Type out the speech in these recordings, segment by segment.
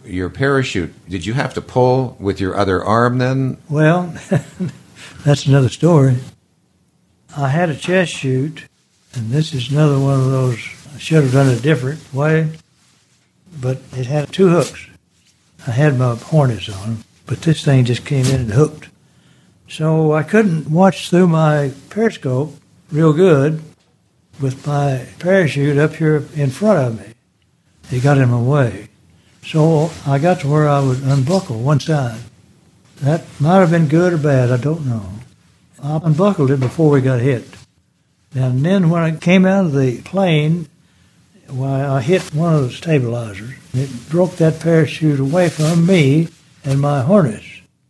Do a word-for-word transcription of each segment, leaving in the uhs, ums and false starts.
your parachute, did you have to pull with your other arm then? Well, that's another story. I had a chest chute, and this is another one of those, I should have done it a different way, but it had two hooks. I had my harness on, but this thing just came in and hooked. So I couldn't watch through my periscope real good with my parachute up here in front of me. It got in my way. So I got to where I would unbuckle one side. That might have been good or bad, I don't know. I unbuckled it before we got hit. And then when I came out of the plane, well, I hit one of the stabilizers. It broke that parachute away from me and my harness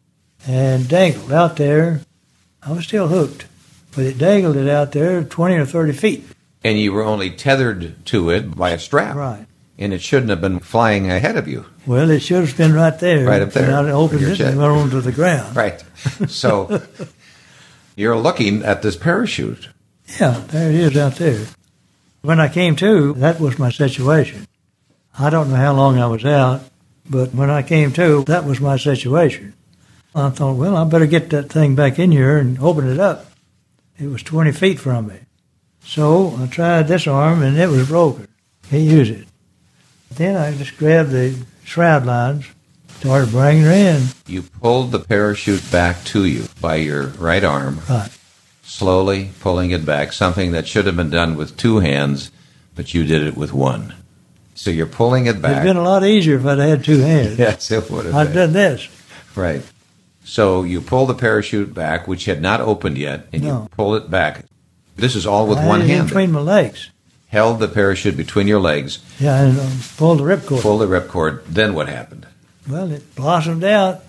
and dangled out there. I was still hooked, but it dangled it out there twenty or thirty feet. And you were only tethered to it by a strap. Right. And it shouldn't have been flying ahead of you. Well, it should have been right there. Right up there. And I opened it and went onto the ground. Right. So you're looking at this parachute. Yeah, there it is out there. When I came to, that was my situation. I don't know how long I was out, but when I came to, that was my situation. I thought, well, I better get that thing back in here and open it up. It was twenty feet from me. So I tried this arm, and it was broken. Can't use it. Then I just grabbed the shroud lines, started bringing her in. You pulled the parachute back to you by your right arm. Right. Slowly pulling it back, something that should have been done with two hands, but you did it with one. So you're pulling it back. It would have been a lot easier if I'd had two hands. Yes, it would have I'd been. done this. Right. So you pull the parachute back, which had not opened yet, and No. you pull it back. This is all with I one had it in hand. between my legs. Held the parachute between your legs, Yeah, and um, pulled the ripcord. pulled the ripcord. Then what happened? Well, it blossomed out.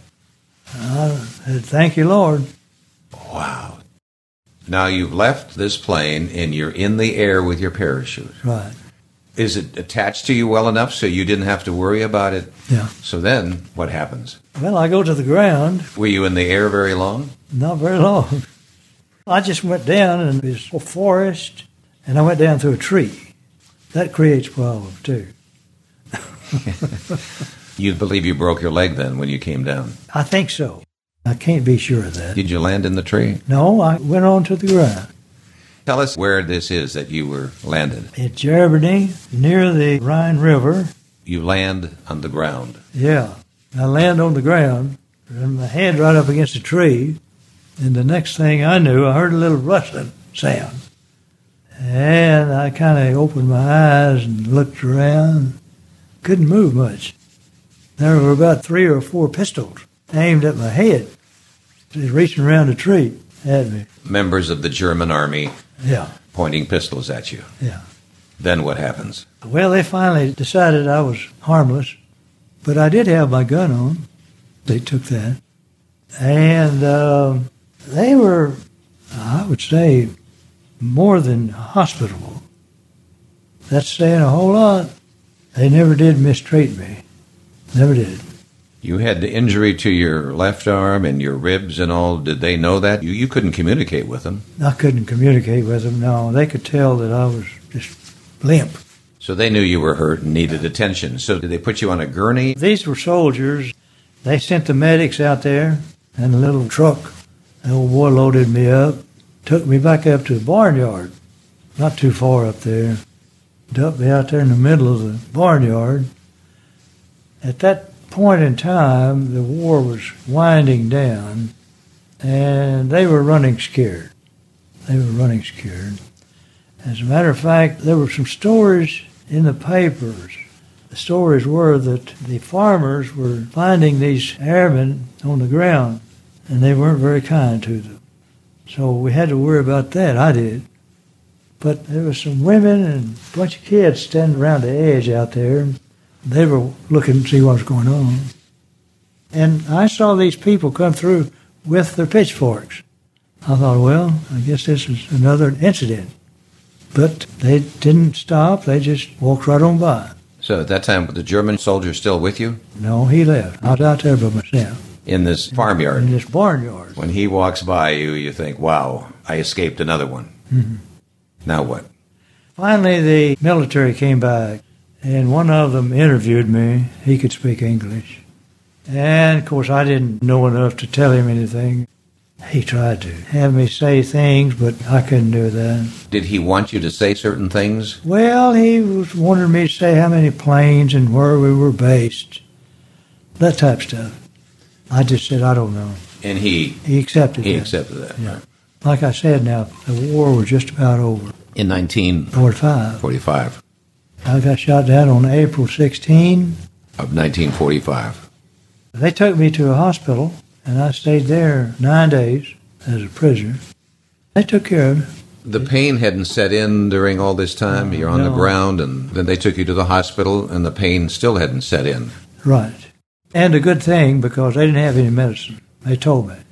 I said, thank you, Lord. Wow. Now you've left this plane, and you're in the air with your parachute. Right. Is it attached to you well enough so you didn't have to worry about it? Yeah. So then, what happens? Well, I go to the ground. Were you in the air very long? Not very long. I just went down, and it was a forest, and I went down through a tree. That creates problems, too. You'd believe you broke your leg then when you came down. I think so. I can't be sure of that. Did you land in the tree? No, I went on to the ground. Tell us where this is that you were landed. At Germany, near the Rhine River. You land on the ground. Yeah. I land on the ground, and my head right up against a tree, and the next thing I knew, I heard a little rustling sound. And I kind of opened my eyes and looked around. Couldn't move much. There were about three or four pistols aimed at my head, just reaching around the tree at me. Members of the German army Yeah, pointing pistols at you. yeah. Then what happens? Well, they finally decided I was harmless, but I did have my gun on. They took that. And um, they were, I would say, more than hospitable. That's saying a whole lot. They never did mistreat me. Never did. You had the injury to your left arm and your ribs and all. Did they know that? You, you couldn't communicate with them. I couldn't communicate with them, no. They could tell that I was just limp. So they knew you were hurt and needed attention. So did they put you on a gurney? These were soldiers. They sent the medics out there in a little truck. The old boy loaded me up, took me back up to the barnyard, not too far up there. Dumped me out there in the middle of the barnyard. At that point in time, the war was winding down, and they were running scared. They were running scared. As a matter of fact, there were some stories in the papers. The stories were that the farmers were finding these airmen on the ground, and they weren't very kind to them. So we had to worry about that. I did. But there were some women and a bunch of kids standing around the edge out there. They were looking to see what was going on. And I saw these people come through with their pitchforks. I thought, well, I guess this is another incident. But they didn't stop. They just walked right on by. So at that time, was the German soldier still with you? No, he left. I was out there by myself. In this farmyard? In this barnyard. When he walks by you, you think, wow, I escaped another one. Mm-hmm. Now what? Finally, the military came back, And one of them interviewed me. He could speak English. And, of course, I didn't know enough to tell him anything. He tried to have me say things, but I couldn't do that. Did he want you to say certain things? Well, he was wanting me to say how many planes and where we were based. That type of stuff. I just said, I don't know. And he He accepted he that. accepted that. Yeah. Like I said now, the war was just about over. In nineteen forty-five. forty-five. I got shot down on April sixteenth. Of nineteen forty-five. They took me to a hospital, and I stayed there nine days as a prisoner. They took care of me. The pain hadn't set in during all this time. You're on No. the ground, and then they took you to the hospital, and the pain still hadn't set in. Right. And a good thing, because they didn't have any medicine. They told me.